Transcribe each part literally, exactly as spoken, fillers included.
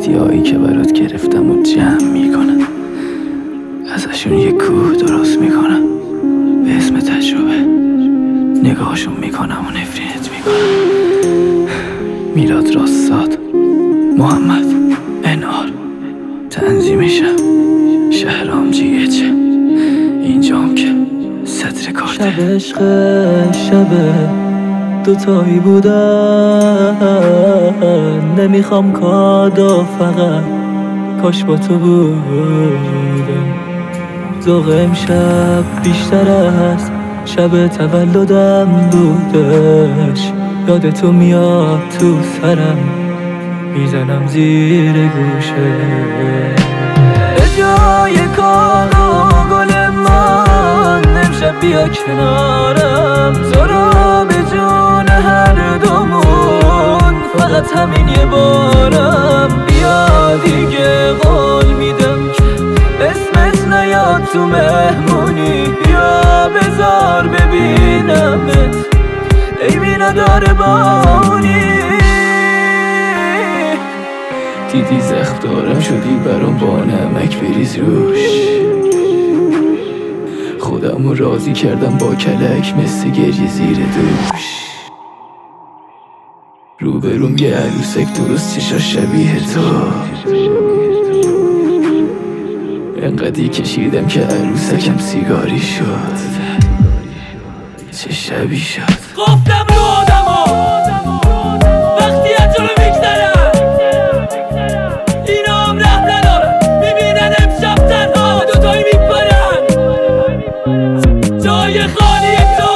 هدیه‌هایی که برات گرفتم و جمع میکنم، ازشون یه کوه درست میکنم به اسم تجربه. نگاهشون میکنم و نفرینت میکنم. میلاد راستاد، محمد انار، تنظیمشم شهرام جیهچه، اینجام که صدر کارته. شب عشق شبه دوتایی بودن، نمیخوام کادو فقط کاش با تو بودم. ذوق امشب بیشتر از شب تولدم بودش، یاد تو میاد تو سرم میزنم زیر گوشه. به جای کادو گل من امشب بیا کنارم، تو رو به جون هر دومون فقط همین یه بارم. بیا دیگه قول میدم که اسمت نیاد تو مهمونی، بیا بذار ببینمت ایمی نداره بانی. دیدی زخم دارم شدی برام با نمک بریز روش، خودمو راضی کردم با کلک مثل گریه زیر دوش. روبروم یه عروسک درست چشا شبیه تو، انقدی کشیدم که عروسکم سیگاری شد. چه شبی شد گفتم رو آدما وقتی از جلو میگذرن اینا هم ره ندارن، میبینن امشب تنها دوتایی میپرن. جای خالی تو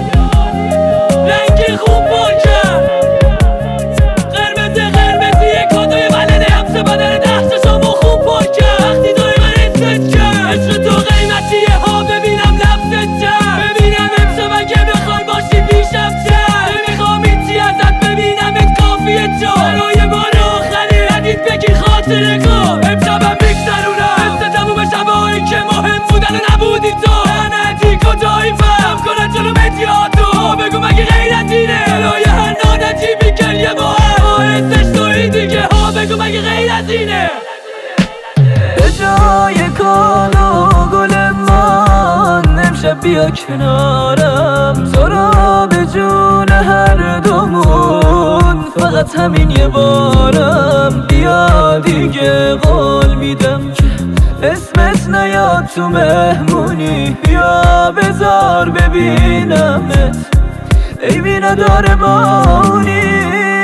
رنگ خوب پاکن، قرمز قرمزی یک کادوی ولده همسه بدن دستشامو خوب پاکن. وقتی دوی من ایست کن عشق تو قیمتیه ها، ببینم لبست چن، ببینم امشب اگه بخوای باشی پیشم چن. نمیخوام هیچی ازت ببینم ات کافیه چون برای بار آخری ردیت بگیر خاطره کن. امشبم میگذرونم مثل تموم شبایی که مهم بودن و نبودی تو. لعنتی کجایی فهم کنن جلو مدیاتو، بگو مگه غیر از اینه برای هر نانجیبی گریه با هم باعثش توی دیگه ها، بگو مگه غیر از اینه. به جای کادو گل من امشب بیا کنارم، تو رو به جون هر دومون فقط همین یه بارم. بیا دیگه قول میدم که اسمت نیاد تو مهمونی، بیا بذار ببینمت ایمی نداره بانی.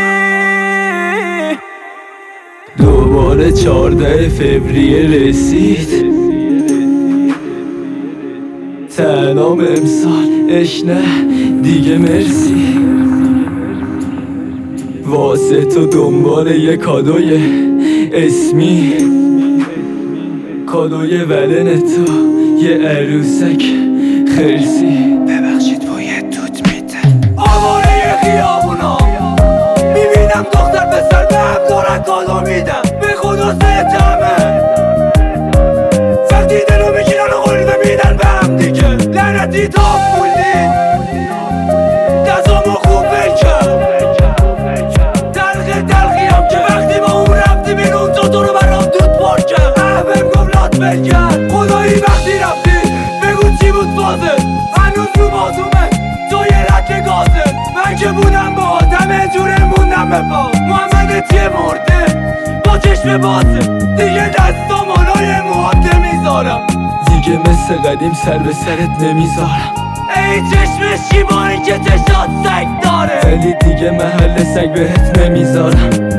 دوباره چهارده فوریه رسید، تنام امسال اش نه دیگه مرسی. واسه تو دنبال یه کادوی اسمی، کادوی ولن تو یه عروسک خرسی. ببخشید باید توت میده آواره خیابونا میبینم دختر پسر به هم دارن کادو میدم، به خدا ستمه وقتی دلو میگیرن و قلبه میدن به هم دیگه. لعنتی تا بودی دستامو خوب بکن، تلخ تلخی هم که وقتی با اون رفتی بیرون تو تو رو برام دود پر کرد. احبم گملات بکن خدایی وقتی رفتی بگو چی بود فازه، هنوز رو بازومه تو یه رکه گازه. من که بودم با آدم جوره موندم به پا، محمد چیه مرده با چشم بازه دیگه دستام آلای موهات نمیذارم، دیگه مثل قدیم سر به سرت نمیذارم. ای چشم شیبایی که چشات سگ داره، ولی دیگه محل سگ بهت نمیذارم.